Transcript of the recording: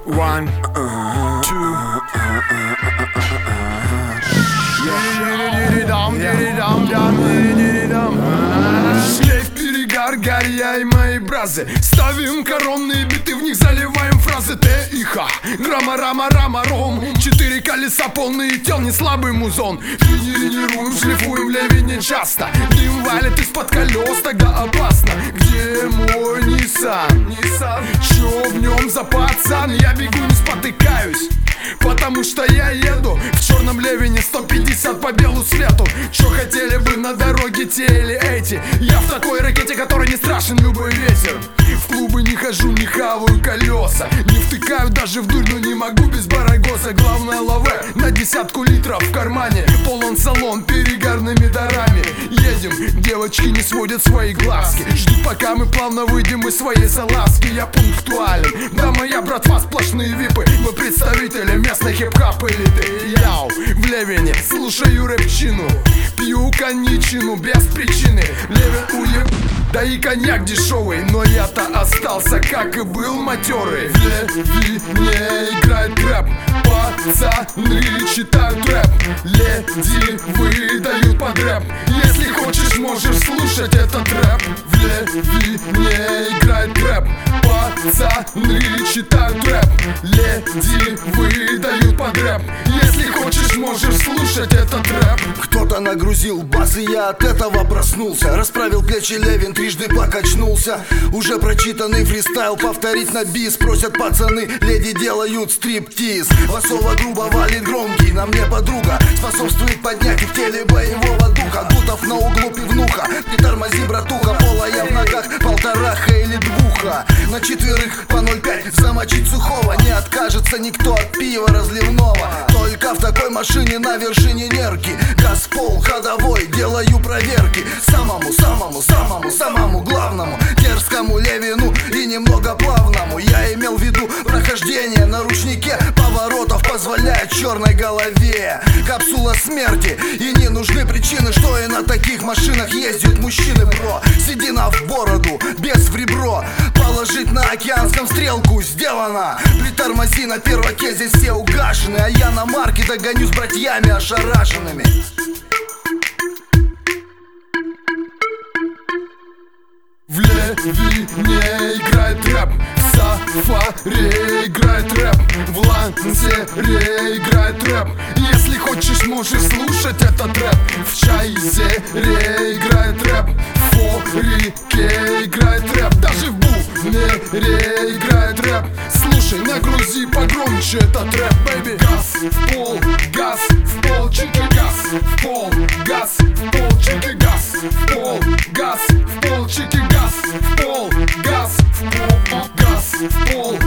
One, two. Шлейф, перегар, горь, я и мои бразы. Ставим коронные биты, в них заливаем фразы Т и Х, грамма, рама, рама, ром. 4 колеса, полные тел, не слабый музон. Тренируем, шлифуем, левее часто. Дым валит из-под колес, тогда опасно. Где мой Nissan? Чё в нем за пацан? Я бегу, не спотыкаюсь, потому что я еду в черном левине 150 по белу свету. Чё хотели бы на дороге те или эти? Я в такой ракете, которой не страшен любой ветер. В клубы не хожу, не хаваю колеса, не втыкаю даже в дурь, но не могу без барагоза. Главное лаве на 10 литров в кармане. Полон салон перегарными дарами. Едем, девочки не сводят свои глазки. Ждут, пока мы плавно выйдем из своей салазки. Я пунктуален, да моя братва сплошные випы. Мы представители местной хип-хап элиты. Яу, в левине слушаю рэпчину, пью коньячину без причины. Левин уеб, да и коньяк дешевый, но я-то остался, как и был, матерый. В левине играет рэп, пацаны читают рэп, леди выдают под рэп. Если хочешь, можешь слушать этот рэп. В левине играет рэп, пацаны читают рэп, леди выдают под рэп. Если хочешь, можешь слушать этот рэп. Кто-то нагрузил бас, и я от этого проснулся. Расправил плечи Левин, трижды покачнулся. Уже прочитанный фристайл повторить на бис. Просят пацаны, леди делают стриптиз. Басово грубо валит громкий, на мне подруга способствует поднять в теле боевого духа. Гутов на углу пивнуха, не тормози, братуха. Пола я в ногах, полтораха или двуха. На четверых по 0,5 замочить сухого. Не откажется никто от пива разливного. Только в такой машине на вершине нерки. Газ в пол, ходовой, делаю проверки. Самому главному дерзкому Левину и немного плавному. Я имел в виду прохождение на ручнике поворотов позволяет черной голове. Капсула смерти, и не нужны причины, что и на таких машинах ездят мужчины, бро. Седина в бороду, без в ребро. Положить на океанском стрелку сделано. Притормози на перваке, здесь все угашены. А я на марке догоню с братьями ошарашенными. В левине играет рэп, в сафари играет рэп, в лансере играет рэп. Если хочешь, можешь слушать этот рэп. В чайзере играет рэп, в форике играет рэп, даже в бумере играет рэп. Слушай, нагрузи погромче этот рэп, бэйби. Газ в пол, газ в пол, чики, газ в пол, газ в пол, чики, газ в пол, газ в пол, чики, газ в пол, газ в пол, газ в пол.